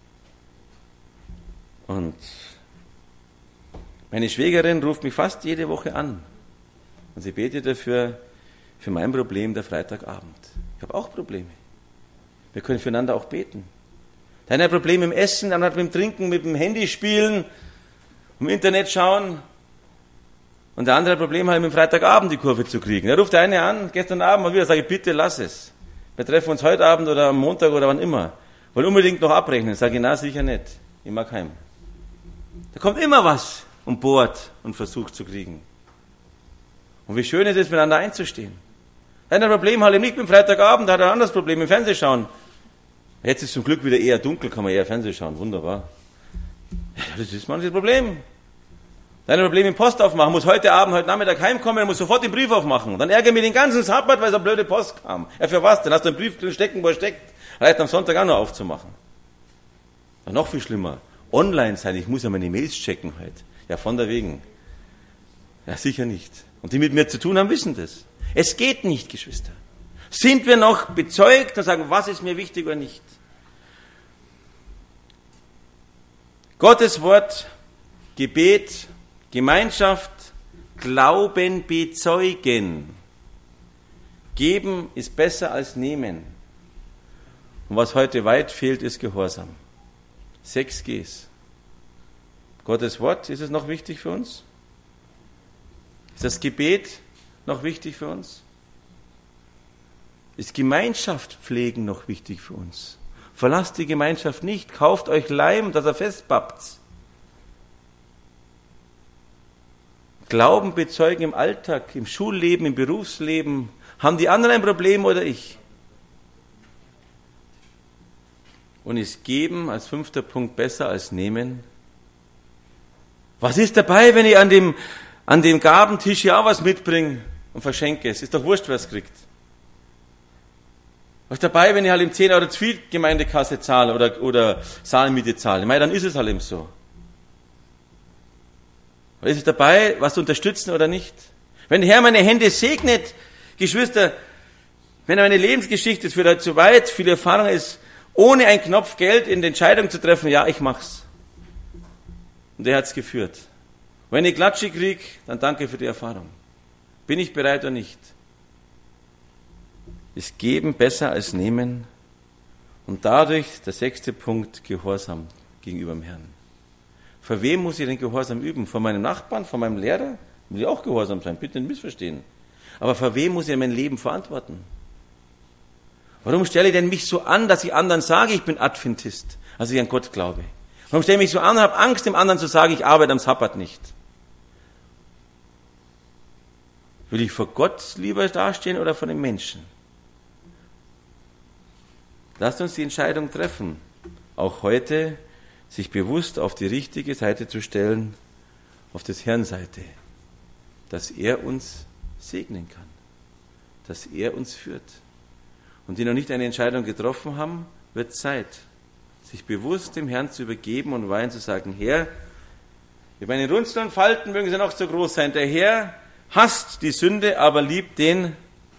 Und meine Schwägerin ruft mich fast jede Woche an. Und sie betet dafür, für mein Problem der Freitagabend. Ich habe auch Probleme. Wir können füreinander auch beten. Der eine hat Probleme mit dem Essen, der andere hat mit dem Trinken, mit dem Handy spielen, im Internet schauen. Und der andere hat Probleme, halt mit dem Freitagabend die Kurve zu kriegen. Da ruft der eine an, gestern Abend mal wieder, sage ich, bitte lass es. Wir treffen uns heute Abend oder am Montag oder wann immer. Wollen unbedingt noch abrechnen. Sage ich, na sicher nicht. Ich mag heim. Da kommt immer was und bohrt und versucht zu kriegen. Und wie schön ist es, miteinander einzustehen. Der eine hat ein Problem halt nicht mit dem Freitagabend, der hat ein anderes Problem im Fernsehschauen. Jetzt ist zum Glück wieder eher dunkel, kann man eher Fernsehen schauen. Wunderbar. Ja, das ist manches Problem. Der eine hat ein Problem im Post aufmachen, muss heute Abend, heute Nachmittag heimkommen, er muss sofort den Brief aufmachen. Dann ärgert mich den ganzen Sabbat, weil so eine blöde Post kam. Ja, für was? Dann hast du einen Brief drin stecken, wo er steckt. Reicht am Sonntag auch noch aufzumachen. Ja, noch viel schlimmer. Online sein, ich muss ja meine Mails checken heute. Ja, von der wegen. Ja, sicher nicht. Und die mit mir zu tun haben, wissen das. Es geht nicht, Geschwister. Sind wir noch bezeugt und sagen, was ist mir wichtig oder nicht? Gottes Wort, Gebet, Gemeinschaft, Glauben bezeugen. Geben ist besser als nehmen. Und was heute weit fehlt, ist Gehorsam. 6 Gs. Gottes Wort, ist es noch wichtig für uns? Ist das Gebet noch wichtig für uns? Ist Gemeinschaft pflegen noch wichtig für uns? Verlasst die Gemeinschaft nicht, kauft euch Leim, dass er festpappt. Glauben bezeugen im Alltag, im Schulleben, im Berufsleben. Haben die anderen ein Problem oder ich? Und ist Geben als 5. Punkt besser als Nehmen? Was ist dabei, wenn ich an dem Gabentisch ja was mitbringe und verschenke es? Ist doch wurscht, wer es kriegt. Was ist dabei, wenn ich halt im 10 Euro zu viel Gemeindekasse zahle oder Saalmiete zahle? Ich meine, dann ist es halt eben so. Aber ist es dabei, was zu unterstützen oder nicht? Wenn der Herr meine Hände segnet, Geschwister, wenn er meine Lebensgeschichte führt, halt zu weit, viel Erfahrung ist, ohne einen Knopf Geld in die Entscheidung zu treffen, ja, ich mach's. Und er hat's geführt. Wenn ich Klatsche kriege, dann danke für die Erfahrung. Bin ich bereit oder nicht? Ist Geben besser als Nehmen? Und dadurch, der 6. Punkt, Gehorsam gegenüber dem Herrn. Vor wem muss ich den Gehorsam üben? Vor meinem Nachbarn, vor meinem Lehrer? Muss ich auch gehorsam sein, bitte nicht missverstehen. Aber vor wem muss ich mein Leben verantworten? Warum stelle ich denn mich so an, dass ich anderen sage, ich bin Adventist, also ich an Gott glaube? Warum stelle ich mich so an und habe Angst, dem anderen zu sagen, ich arbeite am Sabbat nicht? Will ich vor Gott lieber dastehen oder vor den Menschen? Lasst uns die Entscheidung treffen, auch heute sich bewusst auf die richtige Seite zu stellen, auf das Herrn Seite, dass er uns segnen kann, dass er uns führt. Und die noch nicht eine Entscheidung getroffen haben, wird Zeit, sich bewusst dem Herrn zu übergeben und weinen zu sagen, Herr, über meine Runzeln und Falten mögen sie noch so groß sein, der Herr hasst die Sünde, aber liebt den.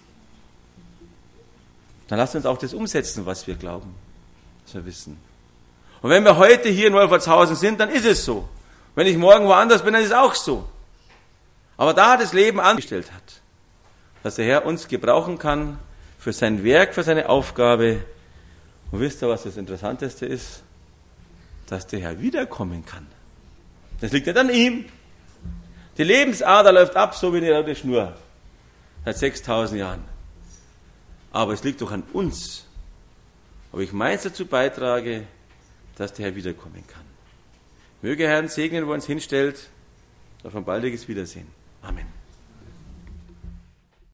Dann lasst uns auch das umsetzen, was wir glauben, was wir wissen. Und wenn wir heute hier in Wolfertshausen sind, dann ist es so. Wenn ich morgen woanders bin, dann ist es auch so. Aber da das Leben angestellt hat, dass der Herr uns gebrauchen kann für sein Werk, für seine Aufgabe. Und wisst ihr, was das Interessanteste ist? Dass der Herr wiederkommen kann. Das liegt nicht an ihm. Die Lebensader läuft ab, so wie eine rote Schnur. Seit 6000 Jahren. Aber es liegt doch an uns, ob ich meins dazu beitrage, dass der Herr wiederkommen kann. Möge Herr uns segnen, wo er uns hinstellt. Auf ein baldiges Wiedersehen. Amen.